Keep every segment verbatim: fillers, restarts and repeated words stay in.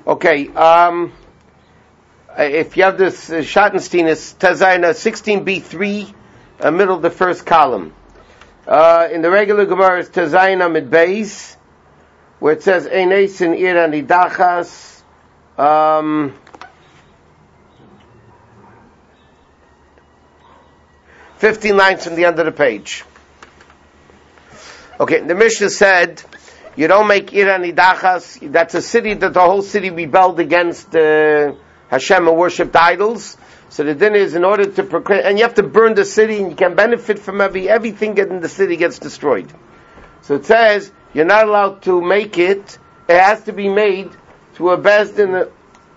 Okay, um, if you have this uh, Schottenstein, it's Tazayna sixteen b three, uh, middle of the first column. Uh, in the regular Gemara, it's Tazayna mid Beis, where it says Eines in Ira Nidachas. Um, fifteen lines from the end of the page. Okay, the Mishnah said, you don't make Ira Nidachas. That's a city that the whole city rebelled against uh, Hashem and worshipped idols. So the din is, in order to proclaim, and you have to burn the city, and you can benefit from every everything in the city gets destroyed. So it says you're not allowed to make it. It has to be made to a best in the.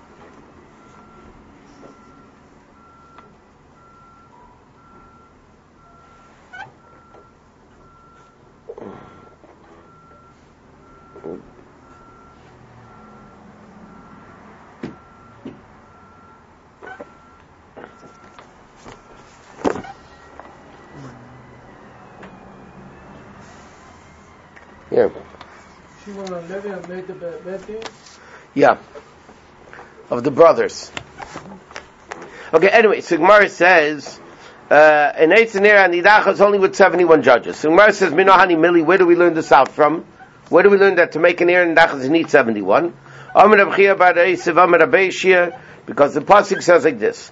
Yeah. Yeah. Of the brothers. Okay, anyway, so Gemara says, uh, in Eitzenir and Nidachas is only with seventy-one judges. So Gemara says, Minohani Mili, where do we learn this out from? Where do we learn that to make an Ir and Nidachas you need seventy-one? Because the Pasuk says like this,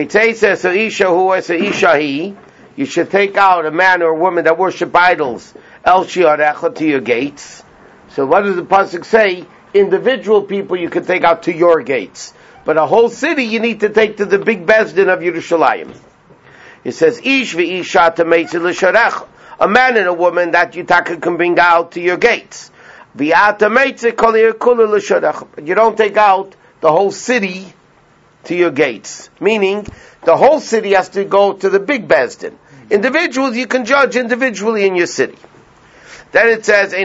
you should take out a man or a woman that worship idols, El Shiarecha, to your gates. So what does the pasuk say? Individual people you can take out to your gates, but a whole city you need to take to the big bezdin of Yerushalayim. It says Ish v'isha tameitzi l'sharecha, a man and a woman that you can bring out to your gates. V'ata meitzi kol yirkulu l'sharecha, but you don't take out the whole city to your gates. Meaning the whole city has to go to the big bezdin. Individuals you can judge individually in your city. Then it says,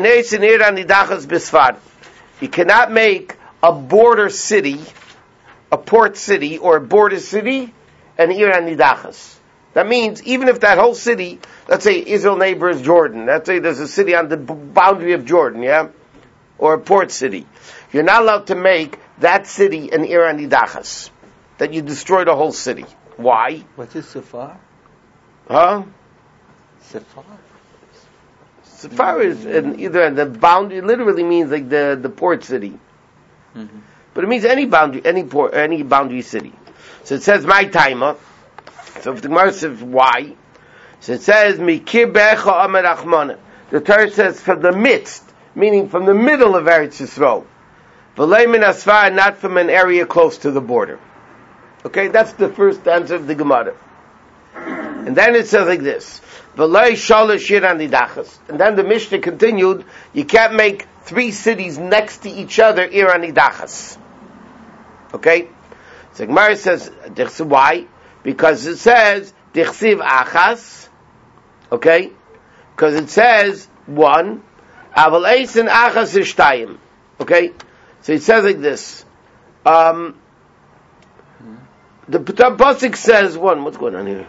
you cannot make a border city, a port city, or a border city, an Ir Nidachas. That means, even if that whole city, let's say Israel neighbors Jordan, let's say there's a city on the boundary of Jordan, yeah? Or a port city. You're not allowed to make that city an Ir Nidachas. That you destroy the whole city. Why? What is Safar? Huh? Safar? Safar is in either the boundary. Literally means like the, the port city, mm-hmm. But it means any boundary, any port, any boundary city. So it says my timer. So if the Gemara says why, so it says mikir becha amer achmana. The Torah says from the midst, meaning from the middle of Eretz Yisrael. V'lei min asfar, not from an area close to the border. Okay, that's the first answer of the Gemara. And then it says like this. And then the Mishnah continued, you can't make three cities next to each other Ir Nidachas. Okay? So Gemara says, why? Because it says, Dichsiv Achas. Okay? Because it says, one. Aval Eisen Achas Ishtayim. Okay? So it says like this. Um, the Pasuk says, one. What's going on here?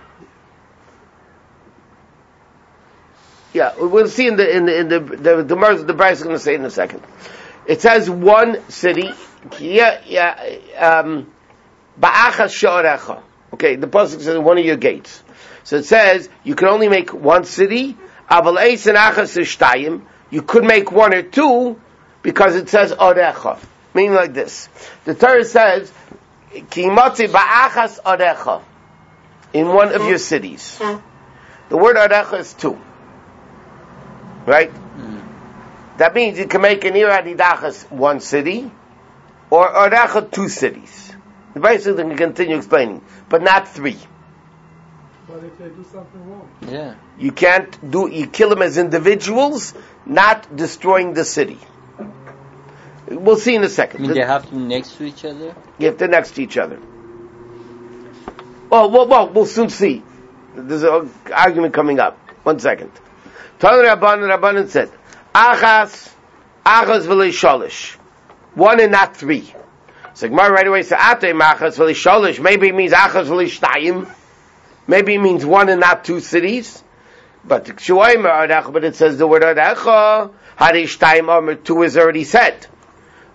Yeah, we'll see in the in the in the the the Gemara the Bryce is going to say in a second. It says one city. Yeah, yeah. Um, Ba'achas she'orecha. Okay, the pasuk says one of your gates. So it says you can only make one city. Aval eisen achas ishtayim. You could make one or two because it says orecha. Meaning like this. The Torah says ki motzi ba'achas orecha in one of your cities. The word orecha is two. Right? Mm. That means you can make an Ir Nidachas one city, or Orecha two cities. The basically can continue explaining, but not three. But if they do something wrong, yeah, you can't do. You kill them as individuals, not destroying the city. We'll see in a second. I mean, they have to be next to each other. Yeah, they're next to each other. Oh, well, well, we'll soon see. There's an argument coming up. One second. Tan Rabban Rabbanan said, Achas, Achas v'lei shalish. One and not three. So Gemara right away said, Atei Achas v'lei shalish. Maybe it means Achas v'lei shtayim. Maybe it means one and not two cities. But but it says the word Arecha, Harish Taim Amr two is already said.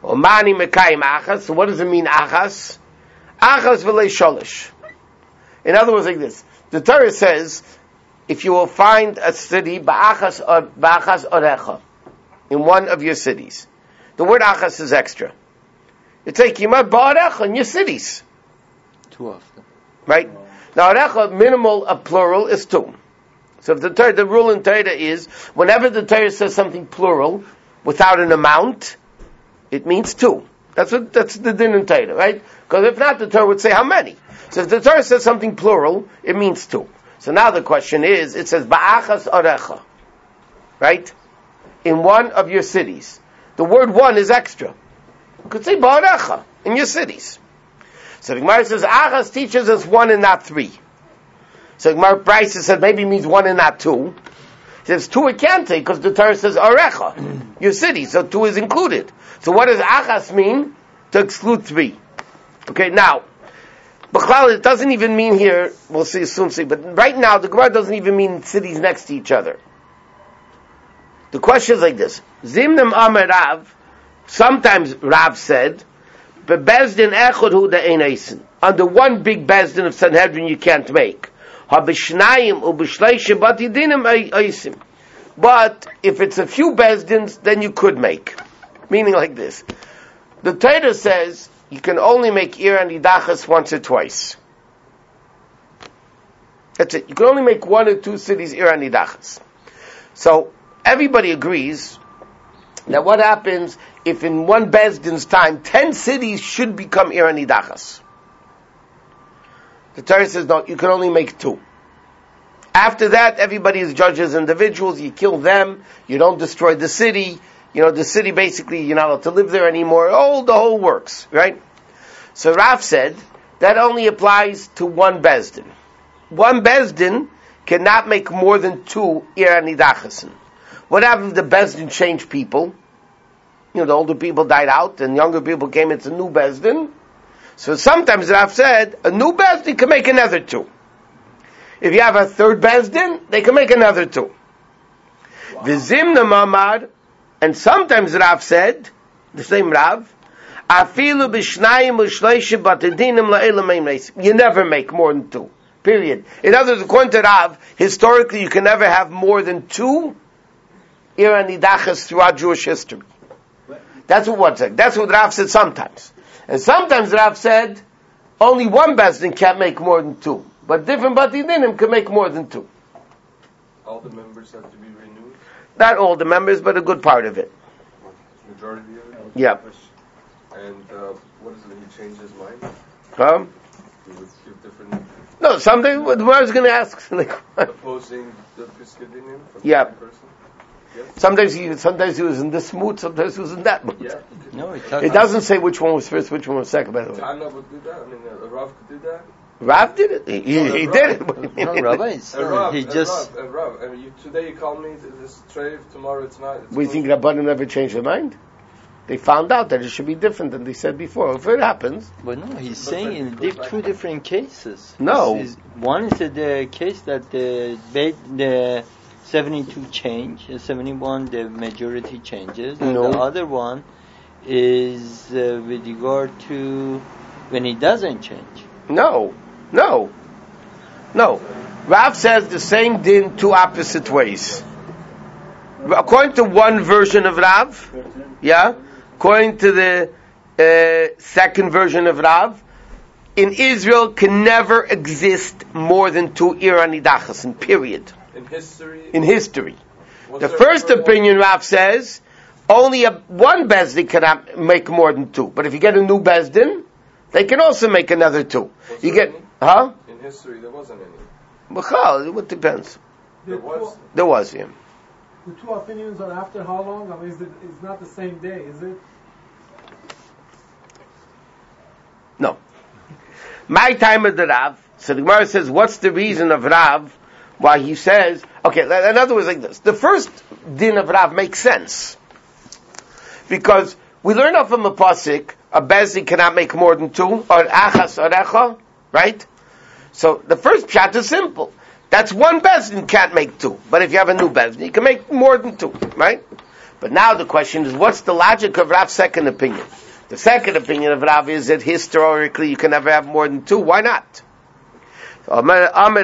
Omani mekayim achas. So what does it mean achas? Achas v'lei sholish. In other words, like this. The Torah says, if you will find a city, ba'achas or ba'achas orecha, in one of your cities. The word achas is extra. You take yimad ba'orecha in your cities. Two of them. Right? Now orecha, minimal, a plural, is two. So if the Torah, the rule in Torah is, whenever the Torah says something plural, without an amount, it means two. That's what, that's the din in Torah, right? Because if not, the Torah would say how many? So if the Torah says something plural, it means two. So now the question is, it says, ba'achas orecha. Right? In one of your cities. The word one is extra. You could say ba'orecha, in your cities. So the Gemara says, achas teaches us one and not three. So the Gemara Bryce said maybe it means one and not two. He says two it can't take because the Torah says orecha, your city, so two is included. So what does achas mean? To exclude three. Okay, now, B'chlal, it doesn't even mean here, we'll see soon see, but right now the Gemara doesn't even mean cities next to each other. The question is like this. Zimnem Amar Rav, sometimes Rav said, Bebezdin echod hu de'ein eisen. Under one big bezdin of Sanhedrin you can't make. Ha-b'shnayim u-b'shleishe batidinim eisim. But if it's a few bezdins, then you could make. Meaning like this. The Torah says you can only make ir and idachas once or twice. That's it. You can only make one or two cities ir and idachas. So everybody agrees that what happens if in one bezdin's time ten cities should become ir and idachas. The Torah says no, you can only make two. After that, everybody is judges individuals. You kill them. You don't destroy the city. You know, the city basically, you're not allowed to live there anymore. All the whole works, right? So Rav said, that only applies to one Bezdin. One Bezdin cannot make more than two Ir Nidachasin. What happens if the Bezdin changed people? You know, the older people died out and younger people came into new Bezdin. So sometimes Rav said, a new Bezdin can make another two. If you have a third Bezdin, they can make another two. V'zimna mamad, and sometimes Rav said, the same Rav, afilu b'shnayim u'shleishim batedinim la'elam eimreis. You never make more than two. Period. In other words, according to Rav, historically you can never have more than two Ir Nidachas throughout Jewish history. That's what one said. That's what Rav said sometimes. And sometimes Rav said, only one Bezdin can't make more than two. But different Batidinim can make more than two. All the members have to be renewed? Not all the members, but a good part of it. Majority of it? Yeah. And uh, what is it, he changed his mind? Huh? He would give different... No, something, what I was going to ask. Like, opposing the Piskadinim from yeah. the person? Yes? Sometimes he, sometimes he was in this mood, sometimes he was in that mood. Yeah. No, it, It doesn't say which one was first, which one was second, by the way. Tana would do that? I mean, uh, Rav could do that? Rav did it. He, he, No, he Rav- did it. no, Rabbi, it's, Uh, Rav, he uh, just... Rav, uh, Rav. I mean, you, today you call me this treif, tomorrow it's not. It's We think Rabbanim never changed their mind? They found out that it should be different than they said before. If it happens, But no, he's saying in di- two different cases. No. This is- one is the case that the ba- the seventy-two change, uh, seventy-one the majority changes, and No. the other one is uh, with regard to when it doesn't change. no, no, no. Rav says the same din two opposite ways. According to one version of Rav, yeah, according to the uh, second version of Rav, in Israel can never exist more than two Ir Nidachasin, period. In history? In history. was The there first ever opinion, Rav says, only a, one Bezdin cannot make more than two. But if you get a new Bezdin, they can also make another two. Was You there get, any? huh? In history, there wasn't any. B'chal, it depends. There The was. two, There was him. the two opinions are after how long? I mean, is it, it's not the same day, is it? No. My time of the Rav, so the Gemara says, what's the reason of Rav, why he says, okay, in other words like this, the first din of Rav makes sense. Because we learn off from a pasuk, a Bezdin cannot make more than two, or achas orecha, right? So the first pshat is simple. That's one Bezdin can't make two. But if you have a new Bezdin, you can make more than two, right? But now the question is, what's the logic of Rav's second opinion? The second opinion of Rav is that historically you can never have more than two. Why not?